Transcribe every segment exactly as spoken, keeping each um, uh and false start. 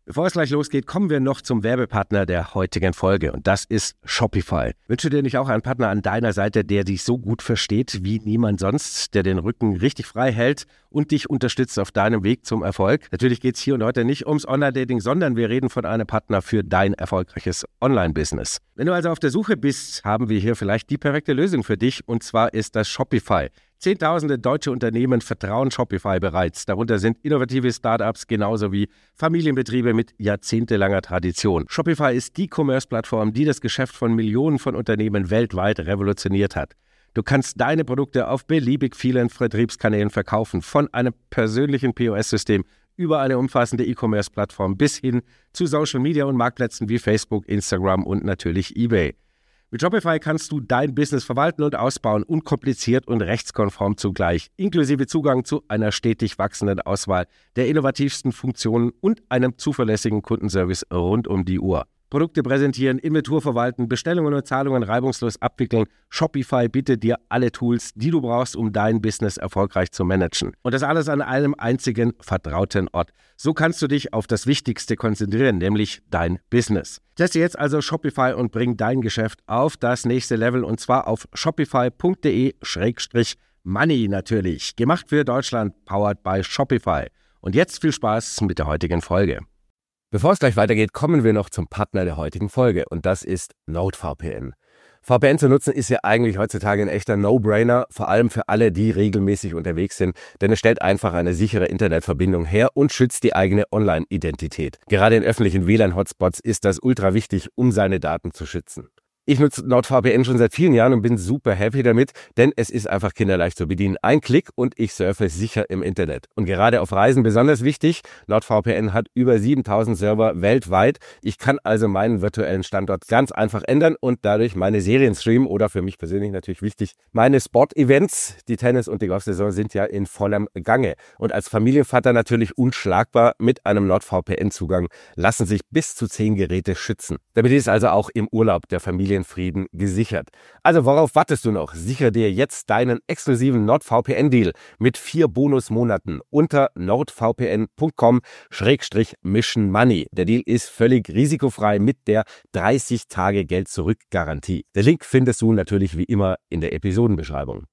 Bevor es gleich losgeht, kommen wir noch zum Werbepartner der heutigen Folge und das ist Shopify. Wünsche dir nicht auch einen Partner an deiner Seite, der dich so gut versteht wie niemand sonst, der den Rücken richtig frei hält und dich unterstützt auf deinem Weg zum Erfolg? Natürlich geht es hier und heute nicht ums Online-Dating, sondern wir reden von einem Partner für dein erfolgreiches Online-Business. Wenn du also auf der Suche bist, haben wir hier vielleicht die perfekte Lösung für dich und zwar ist das Shopify. Zehntausende deutsche Unternehmen vertrauen Shopify bereits. Darunter sind innovative Startups genauso wie Familienbetriebe mit jahrzehntelanger Tradition. Shopify ist die Commerce-Plattform, die das Geschäft von Millionen von Unternehmen weltweit revolutioniert hat. Du kannst deine Produkte auf beliebig vielen Vertriebskanälen verkaufen, von einem persönlichen P O S-System über eine umfassende E-Commerce-Plattform bis hin zu Social-Media- und Marktplätzen wie Facebook, Instagram und natürlich eBay. Mit Shopify kannst du dein Business verwalten und ausbauen, unkompliziert und rechtskonform zugleich, inklusive Zugang zu einer stetig wachsenden Auswahl der innovativsten Funktionen und einem zuverlässigen Kundenservice rund um die Uhr. Produkte präsentieren, Inventur verwalten, Bestellungen und Zahlungen reibungslos abwickeln. Shopify bietet dir alle Tools, die du brauchst, um dein Business erfolgreich zu managen. Und das alles an einem einzigen vertrauten Ort. So kannst du dich auf das Wichtigste konzentrieren, nämlich dein Business. Teste jetzt also Shopify und bring dein Geschäft auf das nächste Level und zwar auf shopify punkt de Schrägstrich money natürlich. Gemacht für Deutschland, powered by Shopify. Und jetzt viel Spaß mit der heutigen Folge. Bevor es gleich weitergeht, kommen wir noch zum Partner der heutigen Folge und das ist NordVPN. V P N zu nutzen ist ja eigentlich heutzutage ein echter No-Brainer, vor allem für alle, die regelmäßig unterwegs sind, denn es stellt einfach eine sichere Internetverbindung her und schützt die eigene Online-Identität. Gerade in öffentlichen W L A N-Hotspots ist das ultra wichtig, um seine Daten zu schützen. Ich nutze NordVPN schon seit vielen Jahren und bin super happy damit, denn es ist einfach kinderleicht zu bedienen. Ein Klick und ich surfe sicher im Internet. Und gerade auf Reisen besonders wichtig, NordVPN hat über siebentausend Server weltweit. Ich kann also meinen virtuellen Standort ganz einfach ändern und dadurch meine Serien streamen oder für mich persönlich natürlich wichtig, meine Sport-Events, die Tennis- und die Golfsaison sind ja in vollem Gange. Und als Familienvater natürlich unschlagbar, mit einem NordVPN-Zugang lassen sich bis zu zehn Geräte schützen. Damit ist also auch im Urlaub der Familie Frieden gesichert. Also worauf wartest du noch? Sichere dir jetzt deinen exklusiven NordVPN-Deal mit vier Bonusmonaten unter nordvpn punkt com Schrägstrich Mission Money. Der Deal ist völlig risikofrei mit der dreißig Tage Geld-Zurück-Garantie. Den Link findest du natürlich wie immer in der Episodenbeschreibung.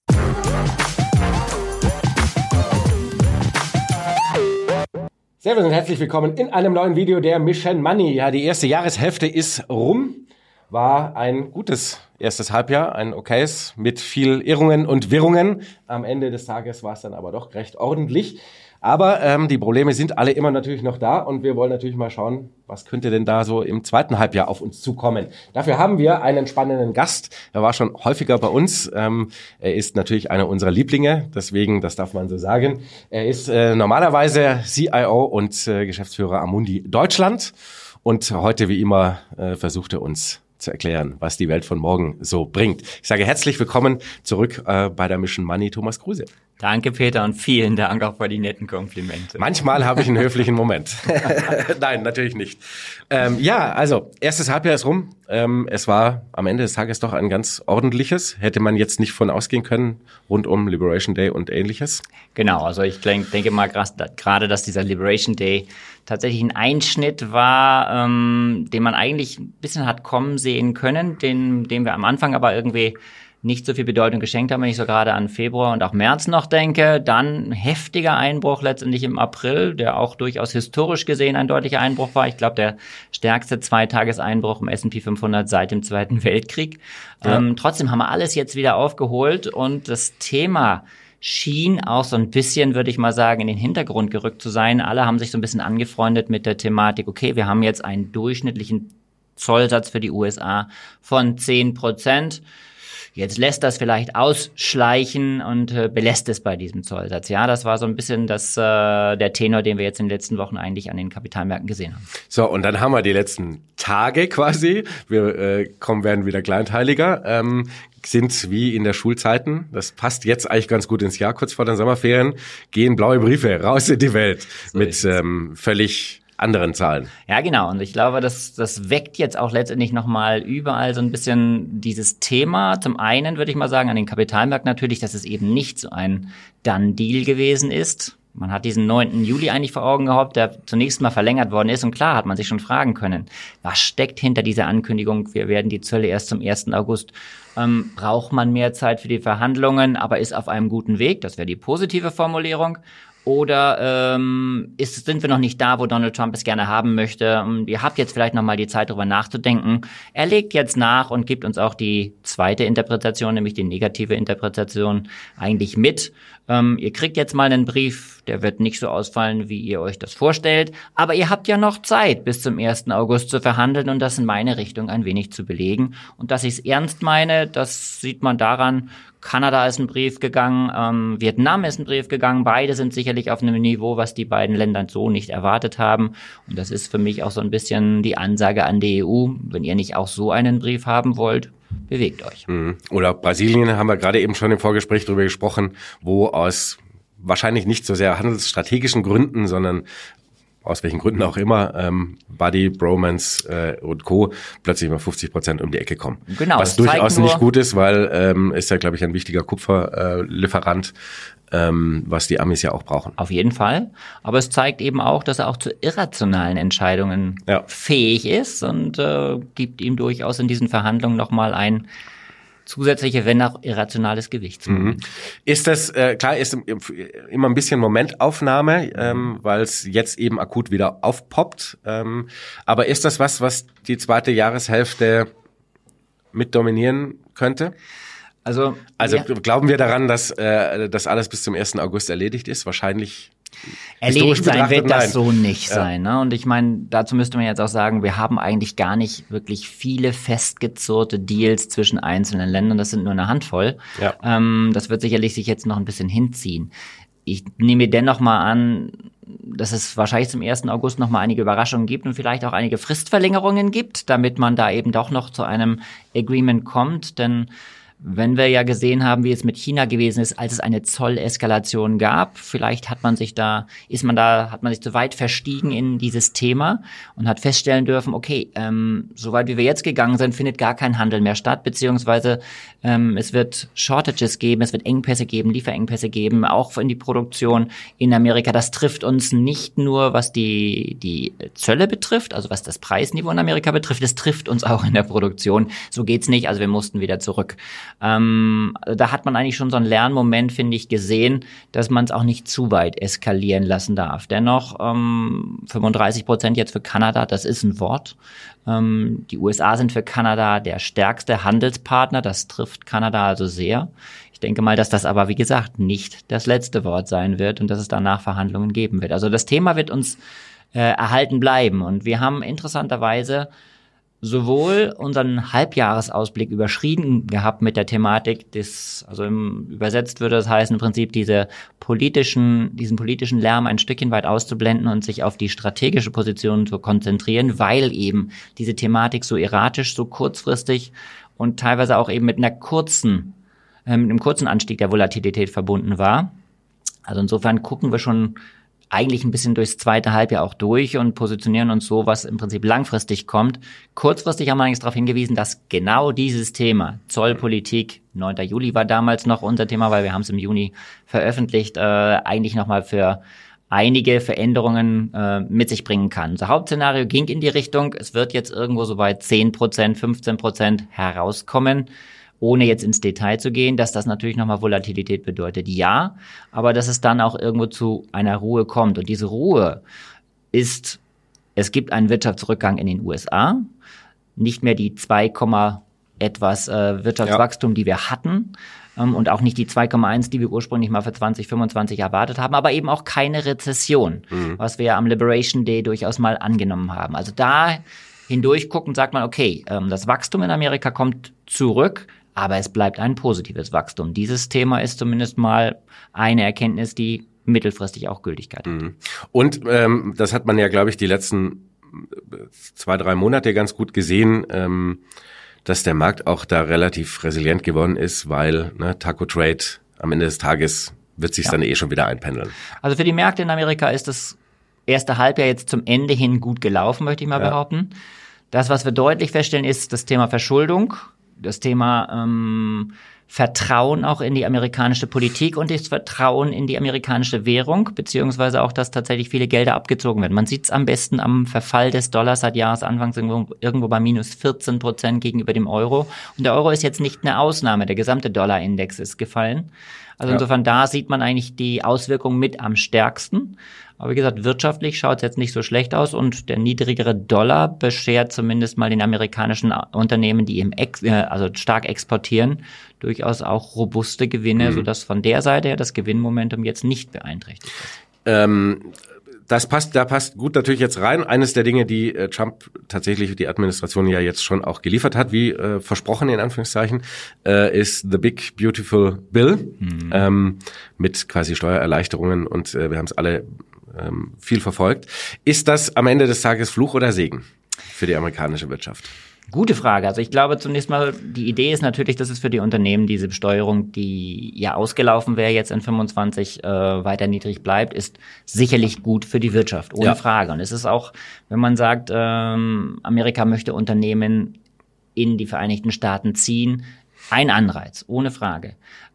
Servus und herzlich willkommen in einem neuen Video der Mission Money. Ja, die erste Jahreshälfte ist rum. War ein gutes erstes Halbjahr, ein okayes, mit viel Irrungen und Wirrungen. Am Ende des Tages war es dann aber doch recht ordentlich. Aber ähm, die Probleme sind alle immer natürlich noch da und wir wollen natürlich mal schauen, was könnte denn da so im zweiten Halbjahr auf uns zukommen. Dafür haben wir einen spannenden Gast. Er war schon häufiger bei uns. Ähm, er ist natürlich einer unserer Lieblinge, deswegen, das darf man so sagen. Er ist äh, normalerweise C I O und äh, Geschäftsführer Amundi Deutschland und heute wie immer äh, versucht er uns zu erklären, was die Welt von morgen so bringt. Ich sage herzlich willkommen zurück äh, bei der Mission Money, Thomas Kruse. Danke, Peter, und vielen Dank auch für die netten Komplimente. Manchmal habe ich einen höflichen Moment. Nein, natürlich nicht. Ähm, ja, also, erstes Halbjahr ist rum. Ähm, es war am Ende des Tages doch ein ganz ordentliches. Hätte man jetzt nicht von ausgehen können, rund um Liberation Day und Ähnliches. Genau, also ich denke mal gerade, dass dieser Liberation Day tatsächlich ein Einschnitt war, ähm, den man eigentlich ein bisschen hat kommen sehen können, den, den wir am Anfang aber irgendwie nicht so viel Bedeutung geschenkt haben, wenn ich so gerade an Februar und auch März noch denke. Dann heftiger Einbruch letztendlich im April, der auch durchaus historisch gesehen ein deutlicher Einbruch war. Ich glaube, der stärkste Zweitageseinbruch im S und P fünfhundert seit dem Zweiten Weltkrieg. Ja. Ähm, trotzdem haben wir alles jetzt wieder aufgeholt und das Thema schien auch so ein bisschen, würde ich mal sagen, in den Hintergrund gerückt zu sein. Alle haben sich so ein bisschen angefreundet mit der Thematik, okay, wir haben jetzt einen durchschnittlichen Zollsatz für die U S A von zehn Prozent. Jetzt lässt das vielleicht ausschleichen und äh, belässt es bei diesem Zollsatz. Ja, das war so ein bisschen das, äh, der Tenor, den wir jetzt in den letzten Wochen eigentlich an den Kapitalmärkten gesehen haben. So, und dann haben wir die letzten Tage quasi. Wir äh, kommen, werden wieder kleinteiliger. Ähm, sind wie in der Schulzeiten, das passt jetzt eigentlich ganz gut ins Jahr, kurz vor den Sommerferien, gehen blaue Briefe raus in die Welt so mit ähm, völlig anderen Zahlen. Ja, genau. Und ich glaube, das, das weckt jetzt auch letztendlich nochmal überall so ein bisschen dieses Thema. Zum einen würde ich mal sagen, an den Kapitalmärkten natürlich, dass es eben nicht so ein Done-Deal gewesen ist. Man hat diesen neunten Juli eigentlich vor Augen gehabt, der zunächst mal verlängert worden ist. Und klar hat man sich schon fragen können, was steckt hinter dieser Ankündigung? Wir werden die Zölle erst zum ersten August. Ähm, braucht man mehr Zeit für die Verhandlungen, aber ist auf einem guten Weg? Das wäre die positive Formulierung. Oder ähm, ist, sind wir noch nicht da, wo Donald Trump es gerne haben möchte? Ihr habt jetzt vielleicht noch mal die Zeit, darüber nachzudenken. Er legt jetzt nach und gibt uns auch die zweite Interpretation, nämlich die negative Interpretation, eigentlich mit. Ähm, ihr kriegt jetzt mal einen Brief, der wird nicht so ausfallen, wie ihr euch das vorstellt. Aber ihr habt ja noch Zeit, bis zum ersten August zu verhandeln und das in meine Richtung ein wenig zu belegen. Und dass ich es ernst meine, das sieht man daran, Kanada ist ein Brief gegangen, ähm, Vietnam ist ein Brief gegangen. Beide sind sicherlich auf einem Niveau, was die beiden Länder so nicht erwartet haben. Und das ist für mich auch so ein bisschen die Ansage an die E U. Wenn ihr nicht auch so einen Brief haben wollt, bewegt euch. Oder Brasilien, haben wir gerade eben schon im Vorgespräch drüber gesprochen, wo aus wahrscheinlich nicht so sehr handelsstrategischen Gründen, sondern aus welchen Gründen auch immer, ähm, Buddy, Bromance äh, und Co. plötzlich mal fünfzig Prozent um die Ecke kommen. Genau, was durchaus nicht gut ist, weil ähm, ist ja, glaube ich, ein wichtiger Kupferlieferant, ähm, was die Amis ja auch brauchen. Auf jeden Fall. Aber es zeigt eben auch, dass er auch zu irrationalen Entscheidungen ja. fähig ist und äh, gibt ihm durchaus in diesen Verhandlungen nochmal ein zusätzliche, wenn auch irrationales Gewicht. Mhm. Ist das, äh, klar, ist immer ein bisschen Momentaufnahme, ähm, weil es jetzt eben akut wieder aufpoppt. Ähm, aber ist das was, was die zweite Jahreshälfte mit dominieren könnte? Also, also ja. glauben wir daran, dass äh, das alles bis zum ersten August erledigt ist? Wahrscheinlich. Erledigt sein wird das nein. so nicht ja. sein. Ne? Und ich meine, dazu müsste man jetzt auch sagen, wir haben eigentlich gar nicht wirklich viele festgezurrte Deals zwischen einzelnen Ländern. Das sind nur eine Handvoll. Ja. Ähm, das wird sicherlich sich jetzt noch ein bisschen hinziehen. Ich nehme mir dennoch mal an, dass es wahrscheinlich zum ersten August noch mal einige Überraschungen gibt und vielleicht auch einige Fristverlängerungen gibt, damit man da eben doch noch zu einem Agreement kommt. Denn wenn wir ja gesehen haben, wie es mit China gewesen ist, als es eine Zolleskalation gab, vielleicht hat man sich da, ist man da, hat man sich zu weit verstiegen in dieses Thema und hat feststellen dürfen, okay, ähm, soweit wie wir jetzt gegangen sind, findet gar kein Handel mehr statt, beziehungsweise ähm, es wird Shortages geben, es wird Engpässe geben, Lieferengpässe geben, auch in die Produktion in Amerika. Das trifft uns nicht nur, was die, die Zölle betrifft, also was das Preisniveau in Amerika betrifft, es trifft uns auch in der Produktion. So geht's nicht, also wir mussten wieder zurück. Ähm, da hat man eigentlich schon so einen Lernmoment, finde ich, gesehen, dass man es auch nicht zu weit eskalieren lassen darf. Dennoch ähm, fünfunddreißig Prozent jetzt für Kanada, das ist ein Wort. Ähm, die U S A sind für Kanada der stärkste Handelspartner, das trifft Kanada also sehr. Ich denke mal, dass das aber, wie gesagt, nicht das letzte Wort sein wird und dass es danach Verhandlungen geben wird. Also das Thema wird uns äh, erhalten bleiben und wir haben interessanterweise sowohl unseren Halbjahresausblick überschrieben gehabt mit der Thematik des, also im, übersetzt würde das heißen im Prinzip diese politischen, diesen politischen Lärm ein Stückchen weit auszublenden und sich auf die strategische Position zu konzentrieren, weil eben diese Thematik so erratisch, so kurzfristig und teilweise auch eben mit einer kurzen, äh, mit einem kurzen Anstieg der Volatilität verbunden war. Also insofern gucken wir schon eigentlich ein bisschen durchs zweite Halbjahr auch durch und positionieren uns so, was im Prinzip langfristig kommt. Kurzfristig haben wir eigentlich darauf hingewiesen, dass genau dieses Thema, Zollpolitik, neunten Juli war damals noch unser Thema, weil wir haben es im Juni veröffentlicht, äh, eigentlich nochmal für einige Veränderungen äh, mit sich bringen kann. Unser Hauptszenario ging in die Richtung, es wird jetzt irgendwo so bei zehn Prozent, fünfzehn Prozent herauskommen, ohne jetzt ins Detail zu gehen, dass das natürlich nochmal Volatilität bedeutet. Ja, aber dass es dann auch irgendwo zu einer Ruhe kommt. Und diese Ruhe ist, es gibt einen Wirtschaftsrückgang in den U S A, nicht mehr die zwei, etwas äh, Wirtschaftswachstum, ja. die wir hatten ähm, und auch nicht die zwei Komma eins, die wir ursprünglich mal für zwanzig fünfundzwanzig erwartet haben, aber eben auch keine Rezession, mhm. was wir ja am Liberation Day durchaus mal angenommen haben. Also da hindurch gucken, sagt man, okay, ähm, das Wachstum in Amerika kommt zurück, aber es bleibt ein positives Wachstum. Dieses Thema ist zumindest mal eine Erkenntnis, die mittelfristig auch Gültigkeit hat. Und ähm, das hat man ja, glaube ich, die letzten zwei, drei Monate ganz gut gesehen, ähm, dass der Markt auch da relativ resilient geworden ist, weil ne, Taco Trade am Ende des Tages wird sich ja. dann eh schon wieder einpendeln. Also für die Märkte in Amerika ist das erste Halbjahr jetzt zum Ende hin gut gelaufen, möchte ich mal ja. behaupten. Das, was wir deutlich feststellen, ist das Thema Verschuldung. das Thema ähm, Vertrauen auch in die amerikanische Politik und das Vertrauen in die amerikanische Währung, beziehungsweise auch, dass tatsächlich viele Gelder abgezogen werden. Man sieht es am besten am Verfall des Dollars seit Jahresanfang irgendwo, irgendwo bei minus vierzehn Prozent gegenüber dem Euro. Und der Euro ist jetzt nicht eine Ausnahme. Der gesamte Dollarindex ist gefallen. Also insofern, ja. Da sieht man eigentlich die Auswirkungen mit am stärksten. Aber wie gesagt, wirtschaftlich schaut es jetzt nicht so schlecht aus und der niedrigere Dollar beschert zumindest mal den amerikanischen Unternehmen, die im Ex- äh, also stark exportieren, durchaus auch robuste Gewinne, mhm. sodass von der Seite her das Gewinnmomentum jetzt nicht beeinträchtigt ist. Ähm Das passt, da passt gut natürlich jetzt rein. Eines der Dinge, die äh, Trump tatsächlich die Administration ja jetzt schon auch geliefert hat, wie äh, versprochen in Anführungszeichen, äh, ist the big beautiful bill mhm. ähm, mit quasi Steuererleichterungen und äh, wir haben es alle ähm, viel verfolgt. Ist das am Ende des Tages Fluch oder Segen für die amerikanische Wirtschaft? Gute Frage. Also ich glaube zunächst mal, die Idee ist natürlich, dass es für die Unternehmen diese Besteuerung, die ja ausgelaufen wäre, jetzt in fünfundzwanzig äh, weiter niedrig bleibt, ist sicherlich gut für die Wirtschaft, ohne ja. Frage. Und es ist auch, wenn man sagt, ähm, Amerika möchte Unternehmen in die Vereinigten Staaten ziehen, ein Anreiz, ohne Frage.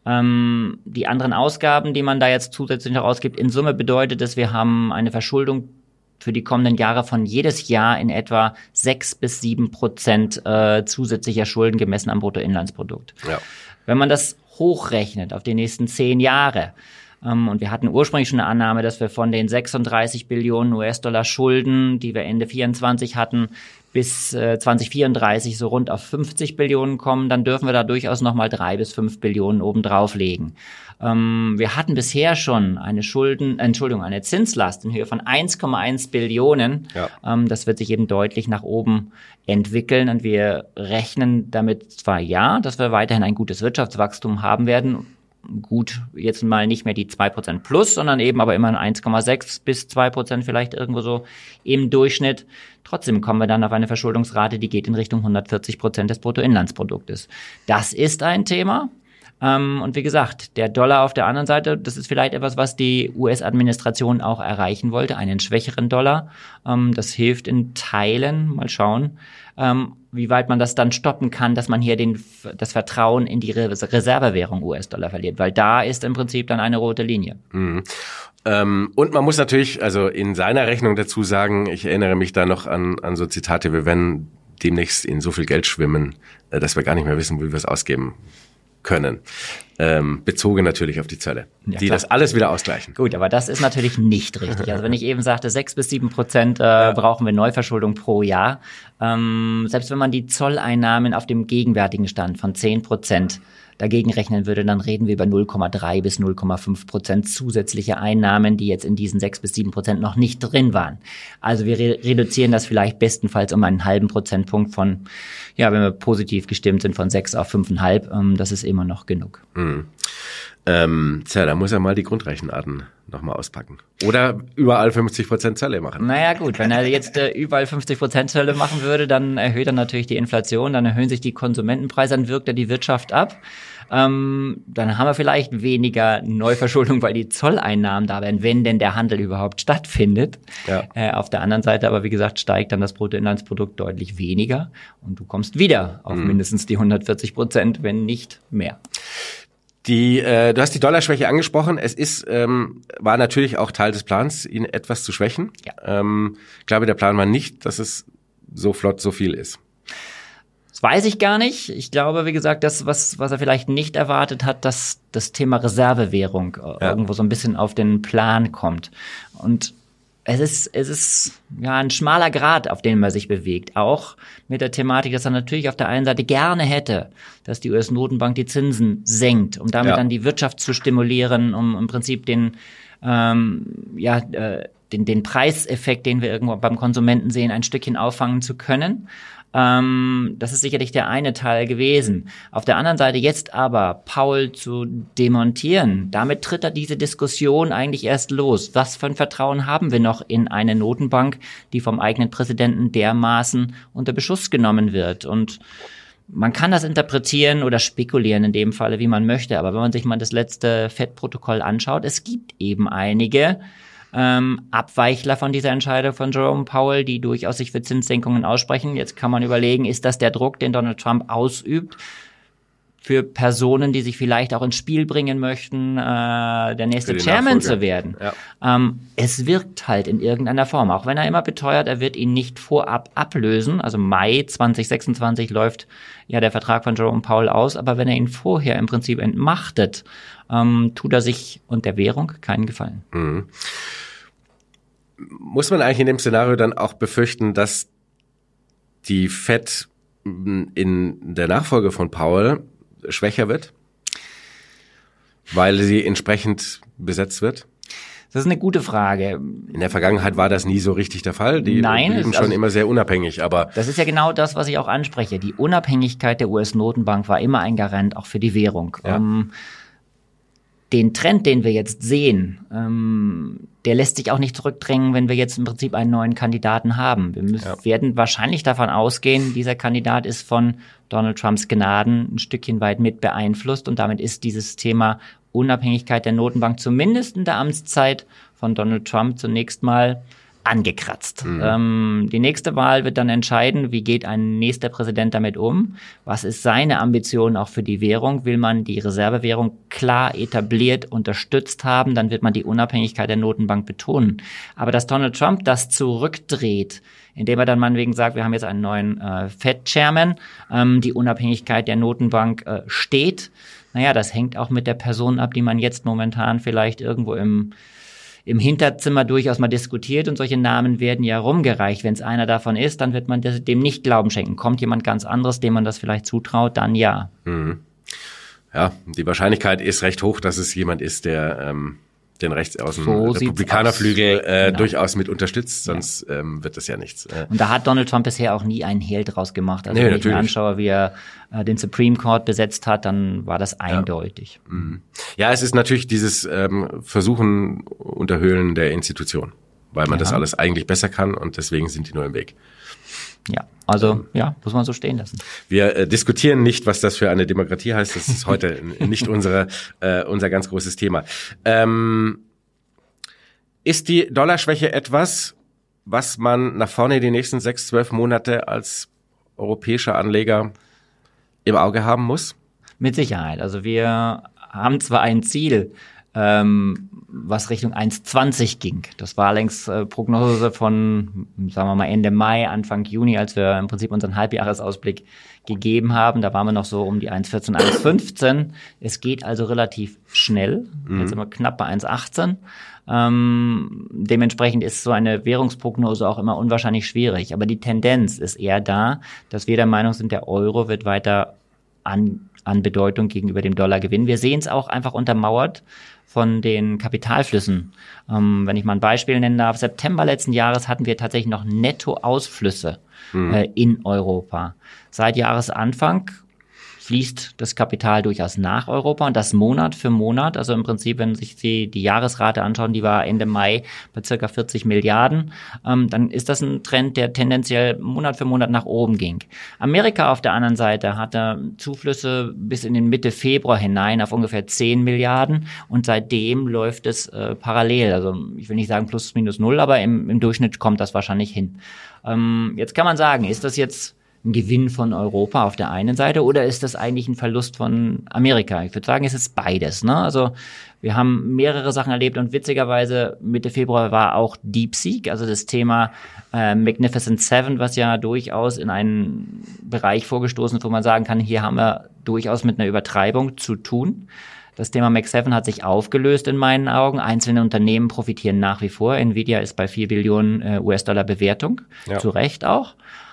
Ähm, die anderen Ausgaben, die man da jetzt zusätzlich noch ausgibt, in Summe bedeutet es, wir haben eine Verschuldung für die kommenden Jahre von jedes Jahr in etwa sechs bis sieben Prozent äh, zusätzlicher Schulden gemessen am Bruttoinlandsprodukt. Ja. Wenn man das hochrechnet auf die nächsten zehn Jahre, ähm, und wir hatten ursprünglich schon eine Annahme, dass wir von den sechsunddreißig Billionen U S-Dollar Schulden, die wir Ende vierundzwanzig hatten, bis äh, zwanzig vierunddreißig so rund auf fünfzig Billionen kommen, dann dürfen wir da durchaus nochmal drei bis fünf Billionen obendrauf legen. Ähm, wir hatten bisher schon eine Schulden, Entschuldigung, eine Zinslast in Höhe von eins Komma eins Billionen. Ja. Ähm, das wird sich eben deutlich nach oben entwickeln und wir rechnen damit zwar ja, dass wir weiterhin ein gutes Wirtschaftswachstum haben werden. Gut, jetzt mal nicht mehr die zwei Prozent plus, sondern eben aber immer eins Komma sechs bis zwei Prozent vielleicht irgendwo so im Durchschnitt. Trotzdem kommen wir dann auf eine Verschuldungsrate, die geht in Richtung hundertvierzig Prozent des Bruttoinlandsproduktes. Das ist ein Thema. Ähm, und wie gesagt, der Dollar auf der anderen Seite, das ist vielleicht etwas, was die U S-Administration auch erreichen wollte, einen schwächeren Dollar. Ähm, das hilft in Teilen, mal schauen, ähm, wie weit man das dann stoppen kann, dass man hier den, das Vertrauen in die Reservewährung U S-Dollar verliert, weil da ist im Prinzip dann eine rote Linie. Mhm. Ähm, und man muss natürlich, also in seiner Rechnung dazu sagen, ich erinnere mich da noch an, an so Zitate, wir werden demnächst in so viel Geld schwimmen, äh, dass wir gar nicht mehr wissen, wie wir es ausgeben können. Ähm, bezogen natürlich auf die Zölle, ja, die klar. das alles wieder ausgleichen. Gut, aber das ist natürlich nicht richtig. Also wenn ich eben sagte, sechs bis sieben Prozent äh, ja. brauchen wir Neuverschuldung pro Jahr. Ähm, selbst wenn man die Zolleinnahmen auf dem gegenwärtigen Stand von zehn Prozent dagegen rechnen würde, dann reden wir über null Komma drei bis null Komma fünf Prozent zusätzliche Einnahmen, die jetzt in diesen sechs bis sieben Prozent noch nicht drin waren. Also wir re- reduzieren das vielleicht bestenfalls um einen halben Prozentpunkt von, ja, wenn wir positiv gestimmt sind, von sechs auf fünf Komma fünf. Ähm, das ist immer noch genug. Mhm. Ähm, tja, da muss er mal die Grundrechenarten nochmal auspacken. Oder überall fünfzig Prozent Zölle machen. Naja gut, wenn er jetzt äh, überall fünfzig Prozent Zölle machen würde, dann erhöht er natürlich die Inflation, dann erhöhen sich die Konsumentenpreise, dann wirkt er die Wirtschaft ab. Ähm, dann haben wir vielleicht weniger Neuverschuldung, weil die Zolleinnahmen da wären, wenn denn der Handel überhaupt stattfindet. Ja. Äh, auf der anderen Seite aber, wie gesagt, steigt dann das Bruttoinlandsprodukt deutlich weniger und du kommst wieder auf mhm. mindestens die hundertvierzig Prozent, wenn nicht mehr. Die, äh, du hast die Dollarschwäche angesprochen. Es ist, ähm, war natürlich auch Teil des Plans, ihn etwas zu schwächen. Ja. Ähm, ich glaube, der Plan war nicht, dass es so flott so viel ist. Das weiß ich gar nicht. Ich glaube, wie gesagt, das, was, was er vielleicht nicht erwartet hat, dass das Thema Reservewährung ja. irgendwo so ein bisschen auf den Plan kommt. Und es ist, es ist ja ein schmaler Grat, auf dem man sich bewegt. Auch mit der Thematik, dass er natürlich auf der einen Seite gerne hätte, dass die U S-Notenbank die Zinsen senkt, um damit ja. dann die Wirtschaft zu stimulieren, um im Prinzip den, ähm, ja, äh, den, den Preiseffekt, den wir irgendwo beim Konsumenten sehen, ein Stückchen auffangen zu können. Ähm, das ist sicherlich der eine Teil gewesen. Auf der anderen Seite jetzt aber Powell zu demontieren, damit tritt er diese Diskussion eigentlich erst los. Was für ein Vertrauen haben wir noch in eine Notenbank, die vom eigenen Präsidenten dermaßen unter Beschuss genommen wird? Und man kann das interpretieren oder spekulieren in dem Falle, wie man möchte. Aber wenn man sich mal das letzte Fed-Protokoll anschaut, es gibt eben einige ähm, Abweichler von dieser Entscheidung von Jerome Powell, die durchaus sich für Zinssenkungen aussprechen. Jetzt kann man überlegen, ist das der Druck, den Donald Trump ausübt für Personen, die sich vielleicht auch ins Spiel bringen möchten, äh, der nächste Chairman zu werden. Ja. Ähm, es wirkt halt in irgendeiner Form, auch wenn er immer beteuert, er wird ihn nicht vorab ablösen. Also Mai zwanzig sechsundzwanzig läuft ja der Vertrag von Jerome Powell aus, aber wenn er ihn vorher im Prinzip entmachtet, ähm, tut er sich und der Währung keinen Gefallen. Mhm. Muss man eigentlich in dem Szenario dann auch befürchten, dass die Fed in der Nachfolge von Powell schwächer wird, weil sie entsprechend besetzt wird? Das ist eine gute Frage. In der Vergangenheit war das nie so richtig der Fall. Die Nein, blieben schon also, immer sehr unabhängig. Aber das ist ja genau das, was ich auch anspreche. Die Unabhängigkeit der U S-Notenbank war immer ein Garant auch für die Währung. Ja. Um, den Trend, den wir jetzt sehen, ähm, der lässt sich auch nicht zurückdrängen, wenn wir jetzt im Prinzip einen neuen Kandidaten haben. Wir müssen, ja. werden wahrscheinlich davon ausgehen, dieser Kandidat ist von Donald Trumps Gnaden ein Stückchen weit mit beeinflusst und damit ist dieses Thema Unabhängigkeit der Notenbank zumindest in der Amtszeit von Donald Trump zunächst mal angekratzt. Mhm. Ähm, die nächste Wahl wird dann entscheiden, wie geht ein nächster Präsident damit um? Was ist seine Ambition auch für die Währung? Will man die Reservewährung klar etabliert, unterstützt haben? Dann wird man die Unabhängigkeit der Notenbank betonen. Aber dass Donald Trump das zurückdreht, indem er dann meinetwegen sagt, wir haben jetzt einen neuen äh, Fed-Chairman, ähm, die Unabhängigkeit der Notenbank äh, steht, naja, das hängt auch mit der Person ab, die man jetzt momentan vielleicht irgendwo im im Hinterzimmer durchaus mal diskutiert und solche Namen werden ja rumgereicht. Wenn es einer davon ist, dann wird man dem nicht Glauben schenken. Kommt jemand ganz anderes, dem man das vielleicht zutraut, dann ja. Mhm. Ja, die Wahrscheinlichkeit ist recht hoch, dass es jemand ist, der ähm, den Rechtsaußen so Republikanerflügel äh, genau. durchaus mit unterstützt, sonst ja. ähm, wird das ja nichts. Äh. Und da hat Donald Trump bisher auch nie einen Hehl draus gemacht. Also nee, wenn natürlich. ich mir anschaue, wie er äh, den Supreme Court besetzt hat, dann war das eindeutig. Ja, mhm. ja es ist natürlich dieses ähm, Versuchen, Unterhöhlen der Institution, weil man ja. das alles eigentlich besser kann und deswegen sind die nur im Weg. Ja, also ja, muss man so stehen lassen. Wir äh, diskutieren nicht, was das für eine Demokratie heißt. Das ist heute nicht unsere, äh, unser ganz großes Thema. Ähm, ist die Dollarschwäche etwas, was man nach vorne die nächsten sechs, zwölf Monate als europäischer Anleger im Auge haben muss? Mit Sicherheit. Also wir haben zwar ein Ziel, ähm, was Richtung eins Komma zwanzig ging. Das war längst äh, Prognose von, sagen wir mal, Ende Mai, Anfang Juni, als wir im Prinzip unseren Halbjahresausblick gegeben haben. Da waren wir noch so um die eins Komma vierzehn, eins Komma fünfzehn. Es geht also relativ schnell. Mhm. Jetzt sind wir knapp bei eins Komma achtzehn. Ähm, dementsprechend ist so eine Währungsprognose auch immer unwahrscheinlich schwierig. Aber die Tendenz ist eher da, dass wir der Meinung sind, der Euro wird weiter an, an Bedeutung gegenüber dem Dollar gewinnen. Wir sehen es auch einfach untermauert von den Kapitalflüssen. Ähm, wenn ich mal ein Beispiel nennen darf, September letzten Jahres hatten wir tatsächlich noch Nettoausflüsse mhm. äh, in Europa. Seit Jahresanfang fließt das Kapital durchaus nach Europa und das Monat für Monat. Also im Prinzip, wenn sich die, die Jahresrate anschauen, die war Ende Mai bei circa vierzig Milliarden, ähm, dann ist das ein Trend, der tendenziell Monat für Monat nach oben ging. Amerika auf der anderen Seite hatte Zuflüsse bis in den Mitte Februar hinein auf ungefähr zehn Milliarden und seitdem läuft es äh, parallel. Also ich will nicht sagen plus minus null, aber im, im Durchschnitt kommt das wahrscheinlich hin. Ähm, jetzt kann man sagen, ist das jetzt ein Gewinn von Europa auf der einen Seite oder ist das eigentlich ein Verlust von Amerika? Ich würde sagen, es ist beides. Ne? Also wir haben mehrere Sachen erlebt und witzigerweise Mitte Februar war auch DeepSeek, also das Thema äh, Magnificent Seven, was ja durchaus in einen Bereich vorgestoßen ist, wo man sagen kann, hier haben wir durchaus mit einer Übertreibung zu tun. Das Thema Mag sieben hat sich aufgelöst in meinen Augen. Einzelne Unternehmen profitieren nach wie vor. Nvidia ist bei vier Billionen äh, U S-Dollar Bewertung, ja. Zu Recht auch.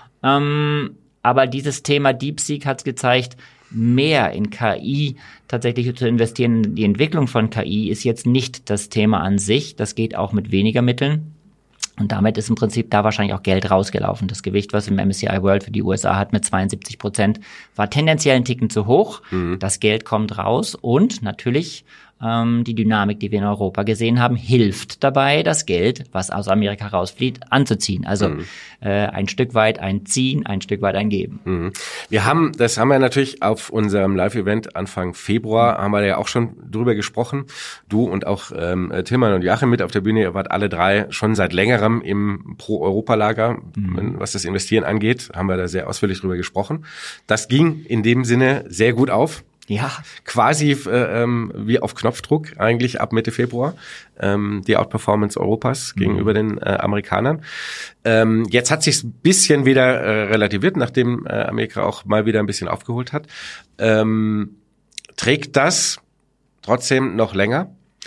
Ähm, aber dieses Thema DeepSeek hat es gezeigt, mehr in K I tatsächlich zu investieren. Die Entwicklung von K I ist jetzt nicht das Thema an sich. Das geht auch mit weniger Mitteln. Und damit ist im Prinzip da wahrscheinlich auch Geld rausgelaufen. Das Gewicht, was im M S C I World für die U S A hat mit zweiundsiebzig Prozent, war tendenziell ein Ticken zu hoch. Mhm. Das Geld kommt raus und natürlich ähm, die Dynamik, die wir in Europa gesehen haben, hilft dabei, das Geld, was aus Amerika rausflieht, anzuziehen. Also mhm. äh, ein Stück weit ein Ziehen, ein Stück weit ein Geben. Mhm. Wir haben, das haben wir natürlich auf unserem Live-Event Anfang Februar, mhm. haben wir ja auch schon drüber gesprochen. Du und auch ähm, Tilman und Joachim mit auf der Bühne, ihr wart alle drei schon seit längerem im Pro-Europa-Lager, mhm. was das Investieren angeht, haben wir da sehr ausführlich drüber gesprochen. Das ging in dem Sinne sehr gut auf. Ja. Quasi äh, ähm, wie auf Knopfdruck eigentlich ab Mitte Februar, ähm, die Outperformance Europas mhm. gegenüber den äh, Amerikanern. Ähm, jetzt hat sich's ein bisschen wieder äh, relativiert, nachdem äh, Amerika auch mal wieder ein bisschen aufgeholt hat. Ähm, trägt das trotzdem noch länger?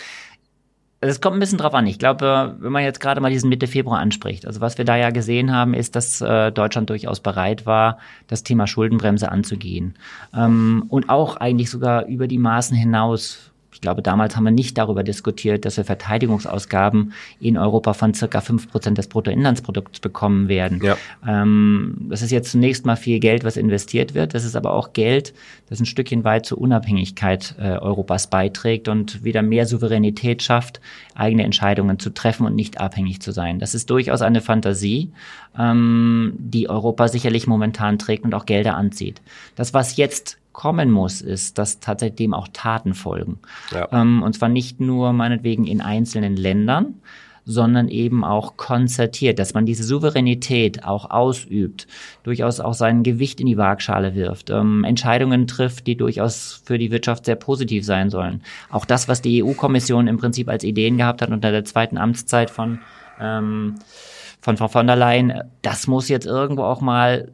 Es kommt ein bisschen drauf an. Ich glaube, wenn man jetzt gerade mal diesen Mitte Februar anspricht, also was wir da ja gesehen haben, ist, dass äh, Deutschland durchaus bereit war, das Thema Schuldenbremse anzugehen. Ähm, und auch eigentlich sogar über die Maßen hinaus. Ich glaube, damals haben wir nicht darüber diskutiert, dass wir Verteidigungsausgaben in Europa von circa fünf Prozent des Bruttoinlandsprodukts bekommen werden. Ja. Ähm, das ist jetzt zunächst mal viel Geld, was investiert wird. Das ist aber auch Geld, das ein Stückchen weit zur Unabhängigkeit äh, Europas beiträgt und wieder mehr Souveränität schafft, eigene Entscheidungen zu treffen und nicht abhängig zu sein. Das ist durchaus eine Fantasie, ähm, die Europa sicherlich momentan trägt und auch Gelder anzieht. Das, was jetzt kommen muss, ist, dass tatsächlich dem auch Taten folgen. Ja. Ähm, und zwar nicht nur meinetwegen in einzelnen Ländern, sondern eben auch konzertiert, dass man diese Souveränität auch ausübt, durchaus auch sein Gewicht in die Waagschale wirft, ähm, Entscheidungen trifft, die durchaus für die Wirtschaft sehr positiv sein sollen. Auch das, was die E U-Kommission im Prinzip als Ideen gehabt hat unter der zweiten Amtszeit von, ähm, von Frau von der Leyen, das muss jetzt irgendwo auch mal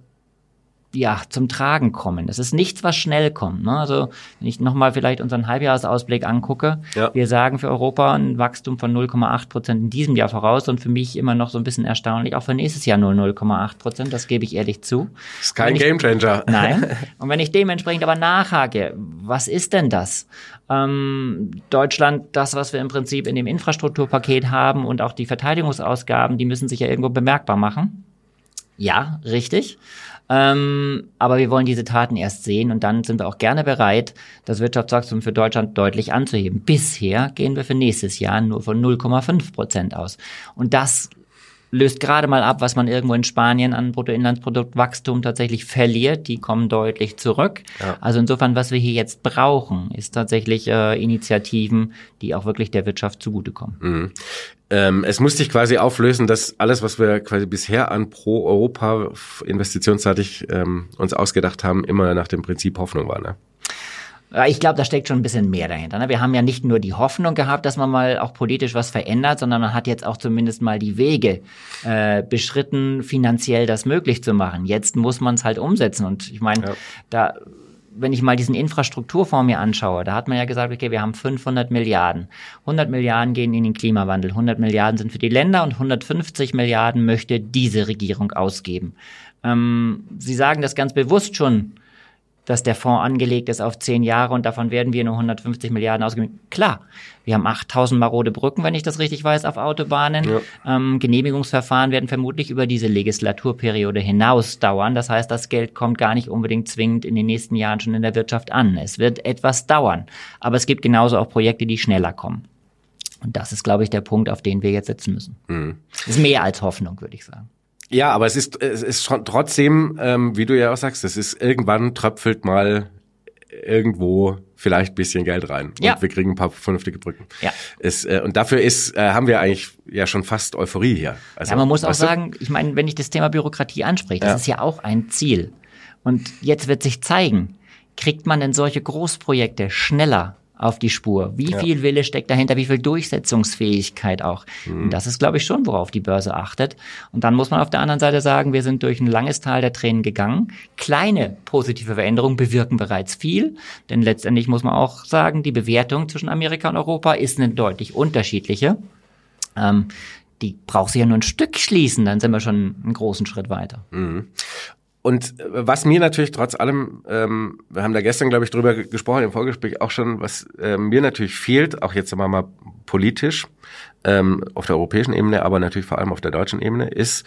ja, zum Tragen kommen. Das ist nichts, was schnell kommt. Ne? Also wenn ich nochmal vielleicht unseren Halbjahresausblick angucke, ja. wir sagen für Europa ein Wachstum von null Komma acht Prozent in diesem Jahr voraus und für mich immer noch so ein bisschen erstaunlich, auch für nächstes Jahr nur null Komma acht Prozent, das gebe ich ehrlich zu. Das ist kein Gamechanger. Nein. Und wenn ich dementsprechend aber nachhake, was ist denn das? Ähm, Deutschland, das, was wir im Prinzip in dem Infrastrukturpaket haben und auch die Verteidigungsausgaben, die müssen sich ja irgendwo bemerkbar machen. Ja, richtig. Ähm, aber wir wollen diese Taten erst sehen und dann sind wir auch gerne bereit, das Wirtschaftswachstum für Deutschland deutlich anzuheben. Bisher gehen wir für nächstes Jahr nur von null Komma fünf Prozent aus. Und das löst gerade mal ab, was man irgendwo in Spanien an Bruttoinlandsproduktwachstum tatsächlich verliert. Die kommen deutlich zurück. Ja. Also insofern, was wir hier jetzt brauchen, ist tatsächlich äh, Initiativen, die auch wirklich der Wirtschaft zugutekommen. Mhm. Ähm, es muss sich quasi auflösen, dass alles, was wir quasi bisher an pro Europa investitionsseitig ähm, uns ausgedacht haben, immer nach dem Prinzip Hoffnung war, ne? Ich glaube, da steckt schon ein bisschen mehr dahinter. Wir haben ja nicht nur die Hoffnung gehabt, dass man mal auch politisch was verändert, sondern man hat jetzt auch zumindest mal die Wege äh, beschritten, finanziell das möglich zu machen. Jetzt muss man es halt umsetzen. Und ich meine, ja. da, wenn ich mal diesen Infrastrukturfonds mir anschaue, da hat man ja gesagt, okay, wir haben fünfhundert Milliarden. hundert Milliarden gehen in den Klimawandel, hundert Milliarden sind für die Länder und hundertfünfzig Milliarden möchte diese Regierung ausgeben. Ähm, Sie sagen das ganz bewusst schon, dass der Fonds angelegt ist auf zehn Jahre und davon werden wir nur hundertfünfzig Milliarden ausgeben. Klar, wir haben achttausend marode Brücken, wenn ich das richtig weiß, auf Autobahnen. Ja. Ähm, Genehmigungsverfahren werden vermutlich über diese Legislaturperiode hinaus dauern. Das heißt, das Geld kommt gar nicht unbedingt zwingend in den nächsten Jahren schon in der Wirtschaft an. Es wird etwas dauern. Aber es gibt genauso auch Projekte, die schneller kommen. Und das ist, glaube ich, der Punkt, auf den wir jetzt setzen müssen. Mhm. Das ist mehr als Hoffnung, würde ich sagen. Ja, aber es ist es ist schon trotzdem, ähm, wie du ja auch sagst, es ist irgendwann tröpfelt mal irgendwo vielleicht ein bisschen Geld rein ja. und wir kriegen ein paar vernünftige Brücken. Ja. Es, äh, und dafür ist äh, haben wir eigentlich ja schon fast Euphorie hier. Also, ja, man muss auch sagen, ich meine, wenn ich das Thema Bürokratie anspreche, das ja. ist ja auch ein Ziel. Und jetzt wird sich zeigen, kriegt man denn solche Großprojekte schneller auf die Spur? Wie ja. viel Wille steckt dahinter? Wie viel Durchsetzungsfähigkeit auch? Mhm. Und das ist, glaube ich, schon, worauf die Börse achtet. Und dann muss man auf der anderen Seite sagen, wir sind durch ein langes Tal der Tränen gegangen. Kleine positive Veränderungen bewirken bereits viel. Denn letztendlich muss man auch sagen, die Bewertung zwischen Amerika und Europa ist eine deutlich unterschiedliche. Ähm, die braucht sich ja nur ein Stück schließen, dann sind wir schon einen großen Schritt weiter. Mhm. Und was mir natürlich trotz allem, ähm, wir haben da gestern, glaube ich, drüber gesprochen im Vorgespräch auch schon, was äh, mir natürlich fehlt, auch jetzt sagen wir mal politisch, ähm, auf der europäischen Ebene, aber natürlich vor allem auf der deutschen Ebene, ist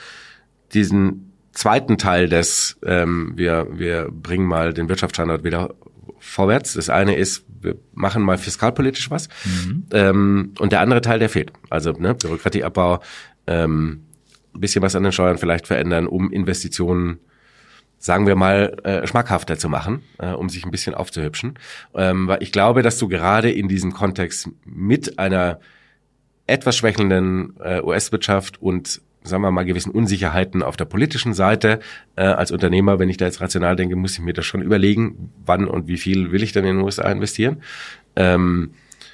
diesen zweiten Teil des, ähm, wir wir bringen mal den Wirtschaftsstandort wieder vorwärts. Das eine ist, wir machen mal fiskalpolitisch was. Mhm. Ähm, und der andere Teil, der fehlt. Also ne, Bürokratieabbau, ähm, ein bisschen was an den Steuern vielleicht verändern, um Investitionen, sagen wir mal, äh, schmackhafter zu machen, äh, um sich ein bisschen aufzuhübschen. Ähm, weil ich glaube, dass du gerade in diesem Kontext mit einer etwas schwächelnden äh, U S-Wirtschaft und, sagen wir mal, gewissen Unsicherheiten auf der politischen Seite äh, als Unternehmer, wenn ich da jetzt rational denke, muss ich mir das schon überlegen, wann und wie viel will ich denn in den U S A investieren. Ähm,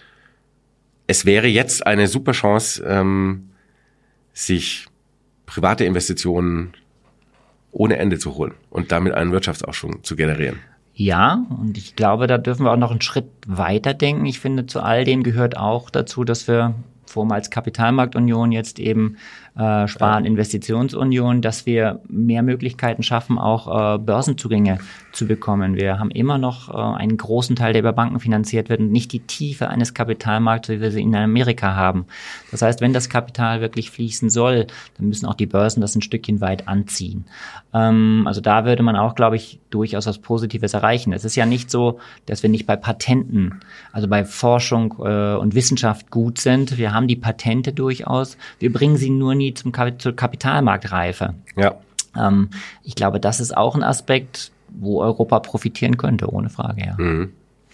es wäre jetzt eine super Chance, ähm, sich private Investitionen ohne Ende zu holen und damit einen Wirtschaftsaufschwung zu generieren. Ja, und ich glaube, da dürfen wir auch noch einen Schritt weiter denken. Ich finde, zu all dem gehört auch dazu, dass wir vormals Kapitalmarktunion, jetzt eben äh, Sparen, Investitionsunion, dass wir mehr Möglichkeiten schaffen, auch äh, Börsenzugänge zu bekommen. Wir haben immer noch äh, einen großen Teil, der über Banken finanziert wird und nicht die Tiefe eines Kapitalmarkts, wie wir sie in Amerika haben. Das heißt, wenn das Kapital wirklich fließen soll, dann müssen auch die Börsen das ein Stückchen weit anziehen. Ähm, also da würde man auch, glaube ich, durchaus was Positives erreichen. Es ist ja nicht so, dass wir nicht bei Patenten, also bei Forschung äh, und Wissenschaft gut sind. Wir haben die Patente durchaus. Wir bringen sie nur nie zum Kap- zur Kapitalmarktreife. Ja. Ähm, ich glaube, das ist auch ein Aspekt, wo Europa profitieren könnte, ohne Frage, ja. Mhm.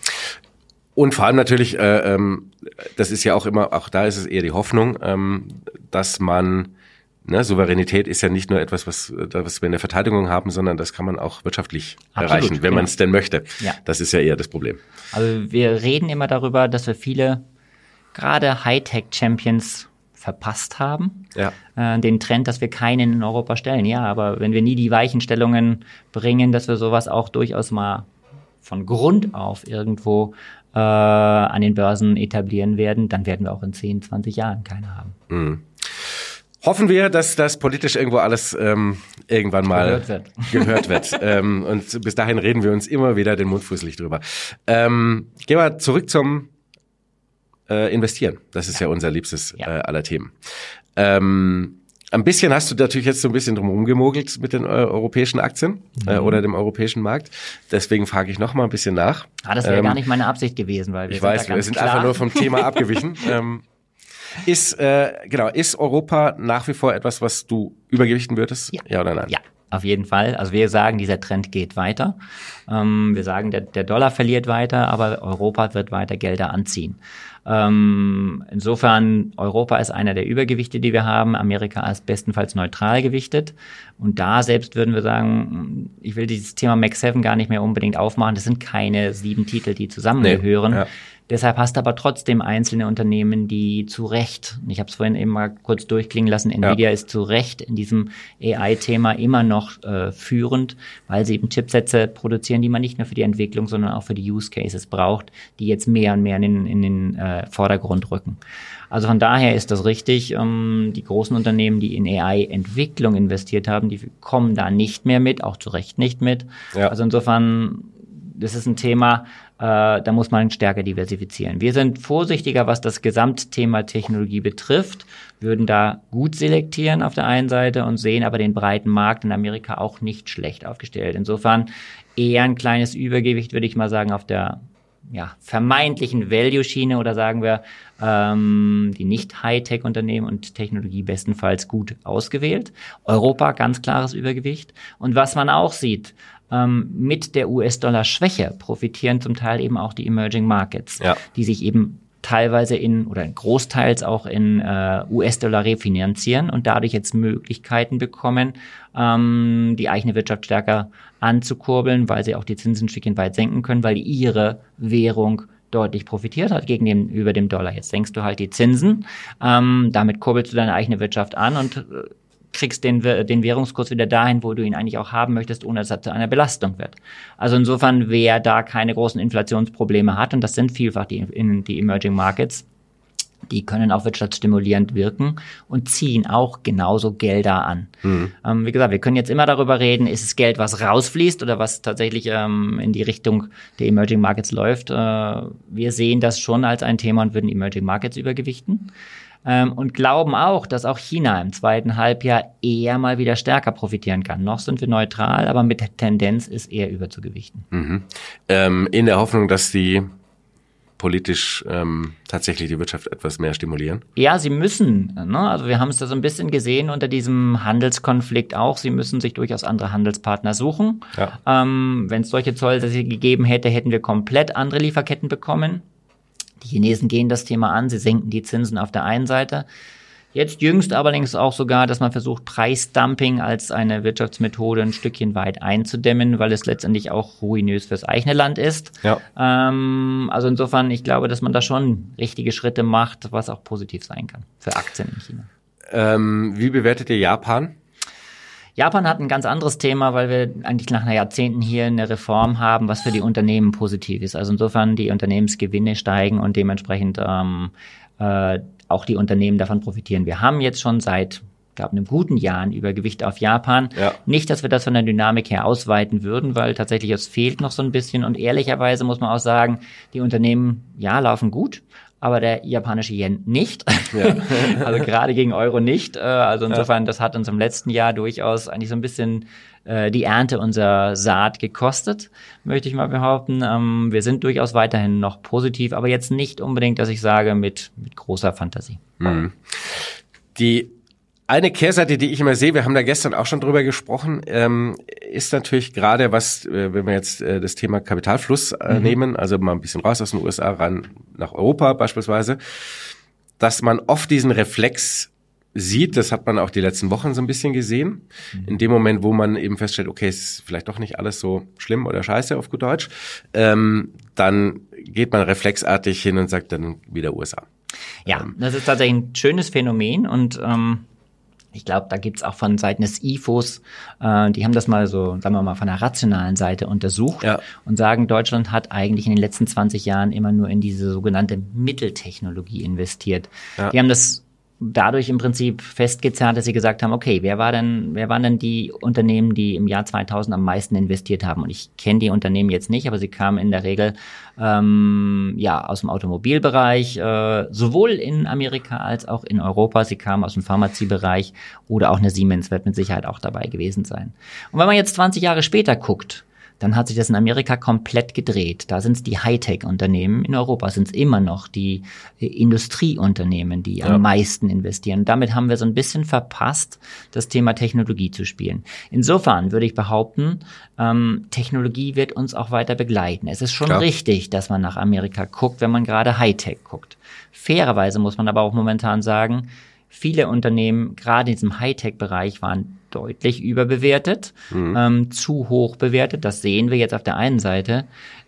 Und vor allem natürlich, äh, ähm, das ist ja auch immer, auch da ist es eher die Hoffnung, ähm, dass man, ne, Souveränität ist ja nicht nur etwas, was, was wir in der Verteidigung haben, sondern das kann man auch wirtschaftlich Absolut, erreichen, wenn genau. man es denn möchte. Ja. Das ist ja eher das Problem. Also wir reden immer darüber, dass wir viele gerade Hightech-Champions verpasst haben, ja. äh, den Trend, dass wir keinen in Europa stellen. Ja, aber wenn wir nie die Weichenstellungen bringen, dass wir sowas auch durchaus mal von Grund auf irgendwo äh, an den Börsen etablieren werden, dann werden wir auch in zehn, zwanzig Jahren keine haben. Mhm. Hoffen wir, dass das politisch irgendwo alles ähm, irgendwann mal gehört wird. Gehört wird. ähm, und bis dahin reden wir uns immer wieder den Mund fußlich drüber. Ähm, gehen wir zurück zum Äh, investieren. Das ist ja, ja unser liebstes ja. äh, aller Themen. Ähm, ein bisschen hast du natürlich jetzt so ein bisschen drum rumgemogelt mit den äh, europäischen Aktien mhm. äh, oder dem europäischen Markt. Deswegen frage ich noch mal ein bisschen nach. Ah, das wäre ähm, gar nicht meine Absicht gewesen, weil wir ich sind weiß, da ganz wir sind klar. einfach nur vom Thema abgewichen. ähm, ist äh, genau ist Europa nach wie vor etwas, was du übergewichten würdest? Ja, ja oder nein? Ja. Auf jeden Fall. Also wir sagen, dieser Trend geht weiter. Ähm, wir sagen, der, der Dollar verliert weiter, aber Europa wird weiter Gelder anziehen. Ähm, insofern, Europa ist einer der Übergewichte, die wir haben. Amerika ist bestenfalls neutral gewichtet. Und da selbst würden wir sagen, ich will dieses Thema Mag sieben gar nicht mehr unbedingt aufmachen. Das sind keine sieben Titel, die zusammengehören. Nee, ja. Deshalb hast du aber trotzdem einzelne Unternehmen, die zu Recht, ich habe es vorhin eben mal kurz durchklingen lassen, Nvidia ja. ist zu Recht in diesem A I-Thema immer noch äh, führend, weil sie eben Chipsätze produzieren, die man nicht nur für die Entwicklung, sondern auch für die Use Cases braucht, die jetzt mehr und mehr in den, in den äh, Vordergrund rücken. Also von daher ist das richtig. Ähm, die großen Unternehmen, die in A I-Entwicklung investiert haben, die kommen da nicht mehr mit, auch zu Recht nicht mit. Ja. Also insofern, das ist ein Thema, äh, da muss man stärker diversifizieren. Wir sind vorsichtiger, was das Gesamtthema Technologie betrifft, würden da gut selektieren auf der einen Seite und sehen aber den breiten Markt in Amerika auch nicht schlecht aufgestellt. Insofern eher ein kleines Übergewicht, würde ich mal sagen, auf der ja, vermeintlichen Value-Schiene oder sagen wir ähm, die nicht Hightech-Unternehmen und Technologie bestenfalls gut ausgewählt. Europa, ganz klares Übergewicht. Und was man auch sieht, ähm, mit der U S-Dollar-Schwäche profitieren zum Teil eben auch die Emerging Markets, ja. die sich eben teilweise in oder großteils auch in äh, U S-Dollar refinanzieren und dadurch jetzt Möglichkeiten bekommen, ähm, die eigene Wirtschaft stärker anzukurbeln, weil sie auch die Zinsen ein Stückchen weit senken können, weil ihre Währung deutlich profitiert hat gegenüber dem Dollar. Jetzt senkst du halt die Zinsen, ähm, damit kurbelst du deine eigene Wirtschaft an und äh, kriegst den, den Währungskurs wieder dahin, wo du ihn eigentlich auch haben möchtest, ohne dass er zu einer Belastung wird. Also insofern, wer da keine großen Inflationsprobleme hat, und das sind vielfach die, in, die Emerging Markets, die können auch wirtschaftsstimulierend wirken und ziehen auch genauso Gelder an. Mhm. Ähm, wie gesagt, wir können jetzt immer darüber reden, ist es Geld, was rausfließt oder was tatsächlich ähm, in die Richtung der Emerging Markets läuft. Äh, wir sehen das schon als ein Thema und würden Emerging Markets übergewichten. Ähm, und glauben auch, dass auch China im zweiten Halbjahr eher mal wieder stärker profitieren kann. Noch sind wir neutral, aber mit der Tendenz ist eher überzugewichten. Mhm. Ähm, in der Hoffnung, dass die politisch ähm, tatsächlich die Wirtschaft etwas mehr stimulieren? Ja, sie müssen. Ne? Also wir haben es da so ein bisschen gesehen unter diesem Handelskonflikt auch. Sie müssen sich durchaus andere Handelspartner suchen. Ja. Ähm, wenn es solche Zollsätze gegeben hätte, hätten wir komplett andere Lieferketten bekommen. Die Chinesen gehen das Thema an. Sie senken die Zinsen auf der einen Seite. Jetzt jüngst allerdings auch sogar, dass man versucht, Preisdumping als eine Wirtschaftsmethode ein Stückchen weit einzudämmen, weil es letztendlich auch ruinös fürs eigene Land ist. Ja. Ähm, also insofern, ich glaube, dass man da schon richtige Schritte macht, was auch positiv sein kann für Aktien in China. Ähm, wie bewertet ihr Japan? Japan hat ein ganz anderes Thema, weil wir eigentlich nach Jahrzehnten hier eine Reform haben, was für die Unternehmen positiv ist. Also insofern die Unternehmensgewinne steigen und dementsprechend ähm, äh, auch die Unternehmen davon profitieren. Wir haben jetzt schon seit, ich glaube, einem guten Jahr ein Übergewicht auf Japan. Ja. Nicht, dass wir das von der Dynamik her ausweiten würden, weil tatsächlich es fehlt noch so ein bisschen. Und ehrlicherweise muss man auch sagen, die Unternehmen, ja, laufen gut, aber der japanische Yen nicht. Ja. Also gerade gegen Euro nicht. Also insofern, das hat uns im letzten Jahr durchaus eigentlich so ein bisschen die Ernte unserer Saat gekostet, möchte ich mal behaupten. Ähm, wir sind durchaus weiterhin noch positiv, aber jetzt nicht unbedingt, dass ich sage, mit, mit großer Fantasie. Mhm. Die eine Kehrseite, die ich immer sehe, wir haben da gestern auch schon drüber gesprochen, ähm, ist natürlich gerade was, äh, wenn wir jetzt äh, das Thema Kapitalfluss äh, mhm. nehmen, also mal ein bisschen raus aus den U S A, ran nach Europa beispielsweise, dass man oft diesen Reflex sieht, das hat man auch die letzten Wochen so ein bisschen gesehen, mhm. in dem Moment, wo man eben feststellt, okay, es ist vielleicht doch nicht alles so schlimm oder scheiße auf gut Deutsch, ähm, dann geht man reflexartig hin und sagt dann wieder U S A. Ja, ähm, das ist tatsächlich ein schönes Phänomen und ähm, ich glaube, da gibt's auch von Seiten des I F Os, äh, die haben das mal so, sagen wir mal, von der rationalen Seite untersucht ja. und sagen, Deutschland hat eigentlich in den letzten zwanzig Jahren immer nur in diese sogenannte Mitteltechnologie investiert. Ja. Die haben das dadurch im Prinzip festgezerrt, dass sie gesagt haben, okay, wer war denn, wer waren denn die Unternehmen, die im Jahr zweitausend am meisten investiert haben? Und ich kenne die Unternehmen jetzt nicht, aber sie kamen in der Regel ähm, ja aus dem Automobilbereich, äh, sowohl in Amerika als auch in Europa. Sie kamen aus dem Pharmaziebereich oder auch eine Siemens wird mit Sicherheit auch dabei gewesen sein. Und wenn man jetzt zwanzig Jahre später guckt, dann hat sich das in Amerika komplett gedreht. Da sind es die Hightech-Unternehmen. In Europa sind es immer noch die äh, Industrieunternehmen, die ja. am meisten investieren. Und damit haben wir so ein bisschen verpasst, das Thema Technologie zu spielen. Insofern würde ich behaupten, ähm, Technologie wird uns auch weiter begleiten. Es ist schon Klar. richtig, dass man nach Amerika guckt, wenn man gerade Hightech guckt. Fairerweise muss man aber auch momentan sagen, viele Unternehmen, gerade in diesem Hightech-Bereich, waren deutlich überbewertet, mhm. ähm, zu hoch bewertet. Das sehen wir jetzt auf der einen Seite.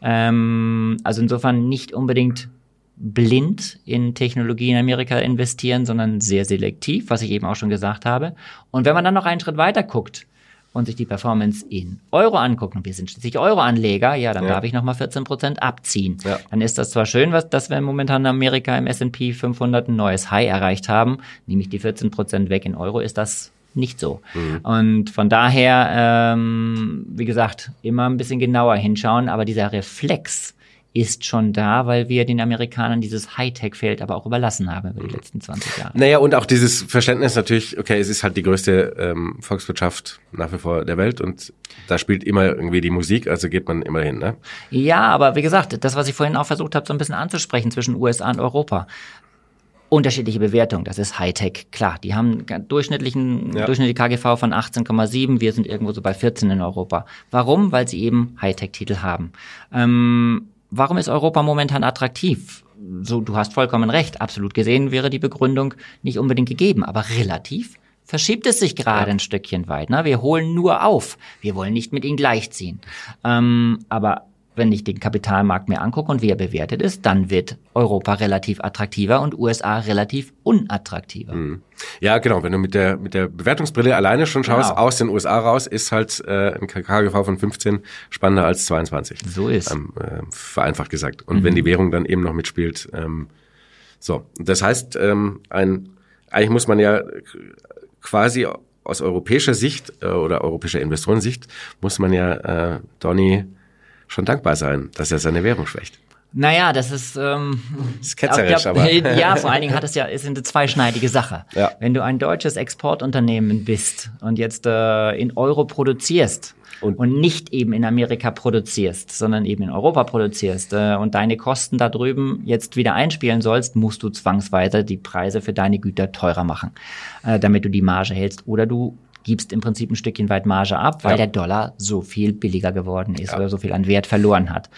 Ähm, also insofern nicht unbedingt blind in Technologie in Amerika investieren, sondern sehr selektiv, was ich eben auch schon gesagt habe. Und wenn man dann noch einen Schritt weiter guckt und sich die Performance in Euro anguckt, und wir sind schließlich Euro-Anleger, ja, dann ja. darf ich nochmal vierzehn Prozent abziehen. Ja. Dann ist das zwar schön, was, dass wir momentan in Amerika im S und P fünfhundert ein neues High erreicht haben, nämlich die vierzehn Prozent weg in Euro, ist das nicht so. Mhm. Und von daher, ähm, wie gesagt, immer ein bisschen genauer hinschauen, aber dieser Reflex ist schon da, weil wir den Amerikanern dieses Hightech-Feld aber auch überlassen haben über die letzten zwanzig Jahre. Naja, und auch dieses Verständnis natürlich, okay, es ist halt die größte ähm, Volkswirtschaft nach wie vor der Welt und da spielt immer irgendwie die Musik, also geht man immer hin, ne? Ja, aber wie gesagt, das, was ich vorhin auch versucht habe, so ein bisschen anzusprechen zwischen U S A und Europa. Unterschiedliche Bewertung, das ist Hightech, klar. Die haben durchschnittlichen, ja. durchschnittliche K G V von achtzehn Komma sieben, wir sind irgendwo so bei vierzehn in Europa. Warum? Weil sie eben Hightech-Titel haben. Ähm, warum ist Europa momentan attraktiv? So, du hast vollkommen recht, absolut gesehen wäre die Begründung nicht unbedingt gegeben, aber relativ verschiebt es sich gerade ja. ein Stückchen weit. Ne? Wir holen nur auf, wir wollen nicht mit ihnen gleichziehen. Ähm, aber wenn ich den Kapitalmarkt mir angucke und wie er bewertet ist, dann wird Europa relativ attraktiver und U S A relativ unattraktiver. Mhm. Ja, genau. Wenn du mit der mit der Bewertungsbrille alleine schon schaust, genau. aus den U S A raus, ist halt äh, ein K G V von fünfzehn spannender als zweiundzwanzig. So ist. Ähm, äh, vereinfacht gesagt. Und mhm. wenn die Währung dann eben noch mitspielt, ähm, so. Das heißt, ähm, ein eigentlich muss man ja quasi aus europäischer Sicht äh, oder europäischer Investorensicht muss man ja äh, Donny schon dankbar sein, dass er seine Währung schwächt. Naja, das ist, ähm, das ist ketzerisch, glaub, aber. Ja, vor allen Dingen hat es ja, ist eine zweischneidige Sache. Ja. Wenn du ein deutsches Exportunternehmen bist und jetzt äh, in Euro produzierst und, und nicht eben in Amerika produzierst, sondern eben in Europa produzierst äh, und deine Kosten da drüben jetzt wieder einspielen sollst, musst du zwangsweise die Preise für deine Güter teurer machen, äh, damit du die Marge hältst. Oder du gibst im Prinzip ein Stückchen weit Marge ab, weil ja. der Dollar so viel billiger geworden ist ja. oder so viel an Wert verloren hat.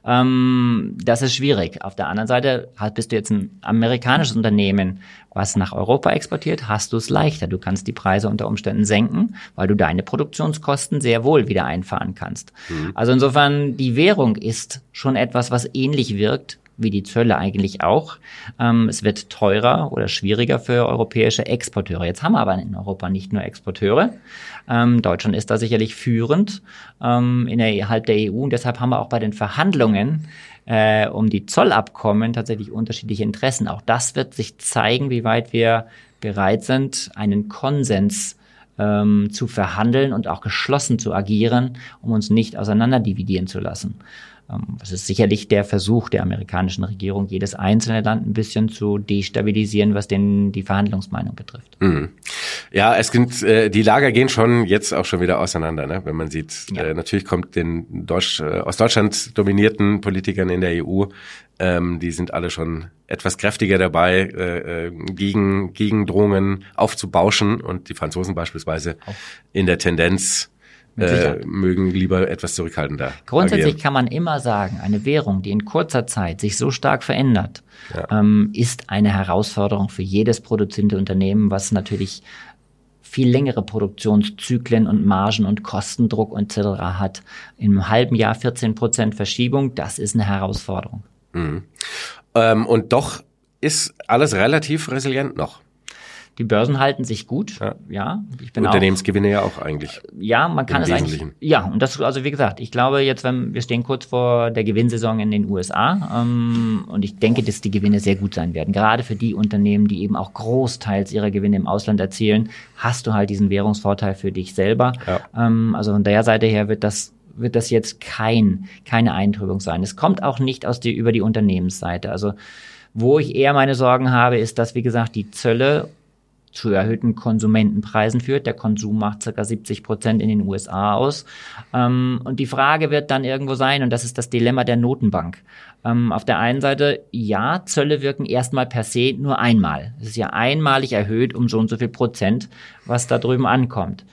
Ähm, das ist schwierig. Auf der anderen Seite bist du jetzt ein amerikanisches Unternehmen, was nach Europa exportiert, hast du es leichter. Du kannst die Preise unter Umständen senken, weil du deine Produktionskosten sehr wohl wieder einfahren kannst. Mhm. Also insofern, die Währung ist schon etwas, was ähnlich wirkt wie die Zölle eigentlich auch. Ähm, es wird teurer oder schwieriger für europäische Exporteure. Jetzt haben wir aber in Europa nicht nur Exporteure. Ähm, Deutschland ist da sicherlich führend ähm, innerhalb der E U und deshalb haben wir auch bei den Verhandlungen äh, um die Zollabkommen tatsächlich unterschiedliche Interessen. Auch das wird sich zeigen, wie weit wir bereit sind, einen Konsens ähm, zu verhandeln und auch geschlossen zu agieren, um uns nicht auseinanderdividieren zu lassen. Das ist sicherlich der Versuch der amerikanischen Regierung, jedes einzelne Land ein bisschen zu destabilisieren, was denn die Verhandlungsmeinung betrifft. Mhm. Ja, es gibt, äh, die Lager gehen schon jetzt auch schon wieder auseinander, ne? Wenn man sieht, ja. äh, natürlich kommt den Deutsch, äh, aus Deutschland dominierten Politikern in der E U, ähm, die sind alle schon etwas kräftiger dabei, äh, gegen, gegen Drohungen aufzubauschen und die Franzosen beispielsweise auch in der Tendenz Äh, mögen lieber etwas zurückhaltender Grundsätzlich agieren. Kann man immer sagen, eine Währung, die in kurzer Zeit sich so stark verändert, ja. ähm, ist eine Herausforderung für jedes produzierende Unternehmen, was natürlich viel längere Produktionszyklen und Margen und Kostendruck et cetera hat. Im halben Jahr vierzehn Prozent Verschiebung, das ist eine Herausforderung. Mhm. Ähm, und doch ist alles relativ resilient noch. Die Börsen halten sich gut, ja. ja ich bin Unternehmensgewinne auch, ja auch eigentlich. Ja, man kann es eigentlich. Ja, und das, also wie gesagt, ich glaube jetzt, wenn wir stehen kurz vor der Gewinnsaison in den U S A, ähm, und ich denke, dass die Gewinne sehr gut sein werden. Gerade für die Unternehmen, die eben auch großteils ihrer Gewinne im Ausland erzielen, hast du halt diesen Währungsvorteil für dich selber. Ja. Ähm, also von der Seite her wird das wird das jetzt kein keine Eintrübung sein. Es kommt auch nicht aus die über die Unternehmensseite. Also wo ich eher meine Sorgen habe, ist, dass wie gesagt die Zölle zu erhöhten Konsumentenpreisen führt. Der Konsum macht ca. siebzig Prozent in den U S A aus. Ähm, und die Frage wird dann irgendwo sein, und das ist das Dilemma der Notenbank. Ähm, auf der einen Seite, ja, Zölle wirken erstmal per se nur einmal. Es ist ja einmalig erhöht um so und so viel Prozent, was da drüben ankommt.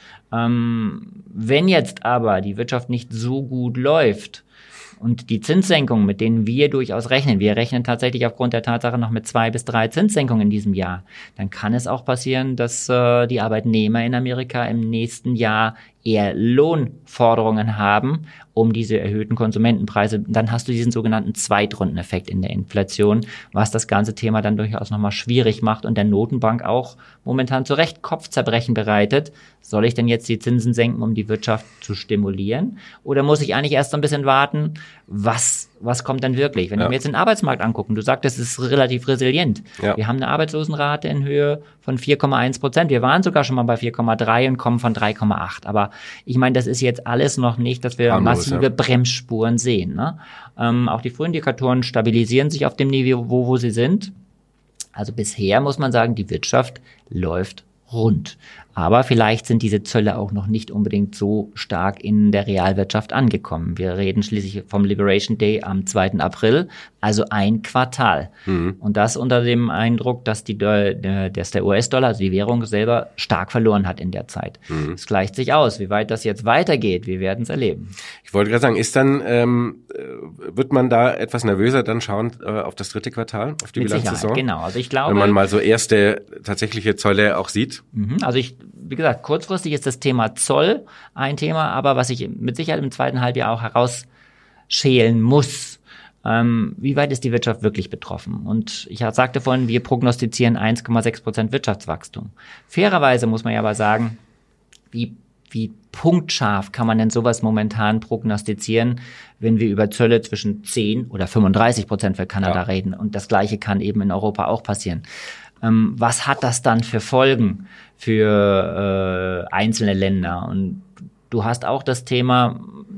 Ähm, wenn jetzt aber die Wirtschaft nicht so gut läuft, und die Zinssenkungen, mit denen wir durchaus rechnen, wir rechnen tatsächlich aufgrund der Tatsache noch mit zwei bis drei Zinssenkungen in diesem Jahr, dann kann es auch passieren, dass äh, die Arbeitnehmer in Amerika im nächsten Jahr eher Lohnforderungen haben, um diese erhöhten Konsumentenpreise. Dann hast du diesen sogenannten Zweitrundeneffekt in der Inflation, was das ganze Thema dann durchaus nochmal schwierig macht und der Notenbank auch momentan zu Recht Kopfzerbrechen bereitet. Soll ich denn jetzt die Zinsen senken, um die Wirtschaft zu stimulieren? Oder muss ich eigentlich erst so ein bisschen warten, was, was kommt dann wirklich? Wenn ja. wir jetzt den Arbeitsmarkt angucken, du sagst, es ist relativ resilient. Ja. Wir haben eine Arbeitslosenrate in Höhe von vier Komma eins Prozent. Wir waren sogar schon mal bei vier Komma drei und kommen von drei Komma acht. Aber ich meine, das ist jetzt alles noch nicht, dass wir Harmlos, massive ja. Bremsspuren sehen. Ne? Ähm, auch die Frühindikatoren stabilisieren sich auf dem Niveau, wo, wo sie sind. Also bisher muss man sagen, die Wirtschaft läuft rund. Aber vielleicht sind diese Zölle auch noch nicht unbedingt so stark in der Realwirtschaft angekommen. Wir reden schließlich vom Liberation Day am zweiten April, also ein Quartal. Mhm. Und das unter dem Eindruck, dass, die, dass der U S-Dollar, also die Währung selber, stark verloren hat in der Zeit. Mhm. Es gleicht sich aus. Wie weit das jetzt weitergeht, wir werden es erleben. Ich wollte gerade sagen, ist dann, ähm, wird man da etwas nervöser dann schauen äh, auf das dritte Quartal, auf die Mit Bilanzsaison? Sicherheit, genau. Also ich glaube, wenn man mal so erste tatsächliche Zölle auch sieht. Mhm. Also ich Wie gesagt, kurzfristig ist das Thema Zoll ein Thema, aber was ich mit Sicherheit im zweiten Halbjahr auch herausschälen muss, ähm, wie weit ist die Wirtschaft wirklich betroffen? Und ich sagte vorhin, wir prognostizieren eins Komma sechs Prozent Wirtschaftswachstum. Fairerweise muss man ja aber sagen, wie, wie punktscharf kann man denn sowas momentan prognostizieren, wenn wir über Zölle zwischen zehn oder fünfunddreißig Prozent für Kanada ja. reden? Und das Gleiche kann eben in Europa auch passieren. Ähm, was hat das dann für Folgen für äh, einzelne Länder? Und du hast auch das Thema,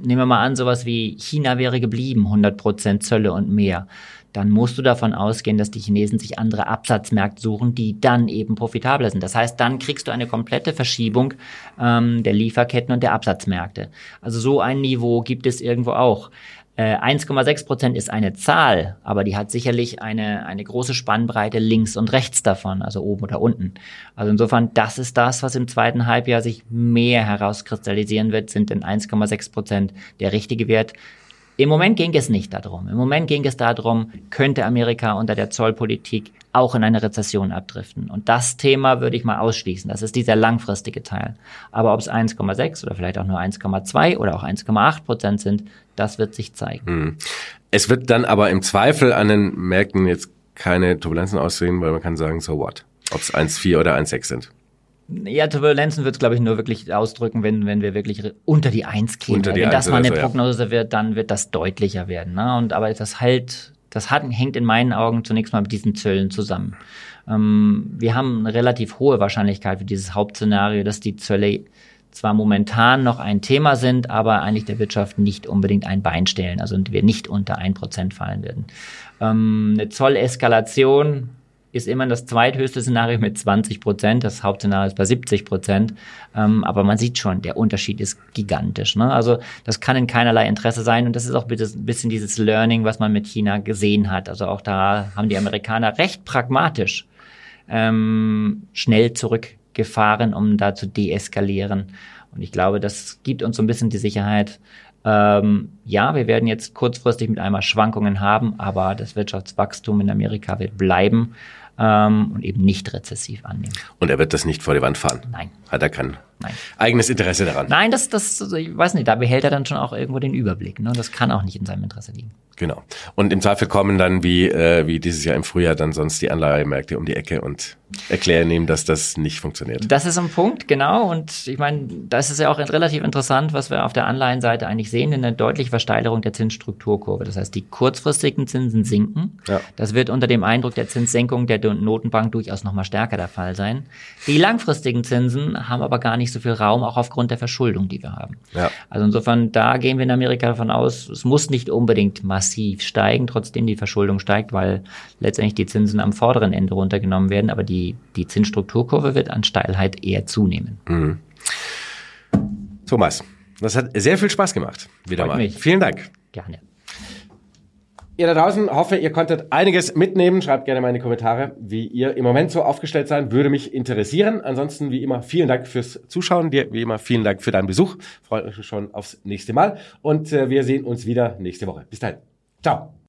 nehmen wir mal an, sowas wie China wäre geblieben, hundert Prozent Zölle und mehr. Dann musst du davon ausgehen, dass die Chinesen sich andere Absatzmärkte suchen, die dann eben profitabler sind. Das heißt, dann kriegst du eine komplette Verschiebung ähm, der Lieferketten und der Absatzmärkte. Also so ein Niveau gibt es irgendwo auch. Äh, eins Komma sechs Prozent ist eine Zahl, aber die hat sicherlich eine, eine große Spannbreite links und rechts davon, also oben oder unten. Also insofern, das ist das, was im zweiten Halbjahr sich mehr herauskristallisieren wird, sind denn eins Komma sechs Prozent der richtige Wert. Im Moment ging es nicht darum. Im Moment ging es darum, könnte Amerika unter der Zollpolitik auch in eine Rezession abdriften. Und das Thema würde ich mal ausschließen. Das ist dieser langfristige Teil. Aber ob es eins Komma sechs oder vielleicht auch nur eins Komma zwei oder auch eins Komma acht Prozent sind, das wird sich zeigen. Es wird dann aber im Zweifel an den Märkten jetzt keine Turbulenzen aussehen, weil man kann sagen, so what? Ob es eins Komma vier oder eins Komma sechs sind. Ja, Turbulenzen wird es, glaube ich, nur wirklich ausdrücken, wenn wenn wir wirklich unter die eins gehen. Unter die wenn das eins mal eine oder so, ja. Prognose wird, dann wird das deutlicher werden. Ne? Und aber das halt, das hat, hängt in meinen Augen zunächst mal mit diesen Zöllen zusammen. Ähm, wir haben eine relativ hohe Wahrscheinlichkeit für dieses Hauptszenario, dass die Zölle zwar momentan noch ein Thema sind, aber eigentlich der Wirtschaft nicht unbedingt ein Bein stellen, also wir nicht unter ein Prozent fallen werden. Ähm, eine Zolleskalation ist immer das zweithöchste Szenario mit zwanzig Prozent. Das Hauptszenario ist bei siebzig Prozent. Ähm, aber man sieht schon, der Unterschied ist gigantisch. Ne? Also das kann in keinerlei Interesse sein. Und das ist auch ein bisschen dieses Learning, was man mit China gesehen hat. Also auch da haben die Amerikaner recht pragmatisch ähm, schnell zurückgefahren, um da zu deeskalieren. Und ich glaube, das gibt uns so ein bisschen die Sicherheit, Ähm, ja, wir werden jetzt kurzfristig mit einmal Schwankungen haben, aber das Wirtschaftswachstum in Amerika wird bleiben ähm, und eben nicht rezessiv annehmen. Und er wird das nicht vor die Wand fahren? Nein. Hat er kein Nein. eigenes Interesse daran? Nein, das, das, also ich weiß nicht, da behält er dann schon auch irgendwo den Überblick. Ne? Das kann auch nicht in seinem Interesse liegen. Genau. Und im Zweifel kommen dann wie äh, wie dieses Jahr im Frühjahr dann sonst die Anleihemärkte um die Ecke und erklären ihm, dass das nicht funktioniert. Das ist ein Punkt, genau. Und ich meine, das ist ja auch relativ interessant, was wir auf der Anleihenseite eigentlich sehen, in eine deutliche Versteigerung der Zinsstrukturkurve. Das heißt, die kurzfristigen Zinsen sinken. Ja. Das wird unter dem Eindruck der Zinssenkung der Notenbank durchaus noch mal stärker der Fall sein. Die langfristigen Zinsen haben aber gar nicht so viel Raum, auch aufgrund der Verschuldung, die wir haben. Ja. Also insofern, da gehen wir in Amerika davon aus, es muss nicht unbedingt massiv steigen, trotzdem die Verschuldung steigt, weil letztendlich die Zinsen am vorderen Ende runtergenommen werden, aber die, die Zinsstrukturkurve wird an Steilheit eher zunehmen. Mhm. Thomas, das hat sehr viel Spaß gemacht. Wieder Freut mal. mich. Vielen Dank. Gerne. Ihr da draußen, hoffe, ihr konntet einiges mitnehmen. Schreibt gerne mal in die Kommentare, wie ihr im Moment so aufgestellt seid. Würde mich interessieren. Ansonsten, wie immer, vielen Dank fürs Zuschauen. Dir, wie immer, vielen Dank für deinen Besuch. Freut euch schon aufs nächste Mal. Und äh, wir sehen uns wieder nächste Woche. Bis dahin. Ciao.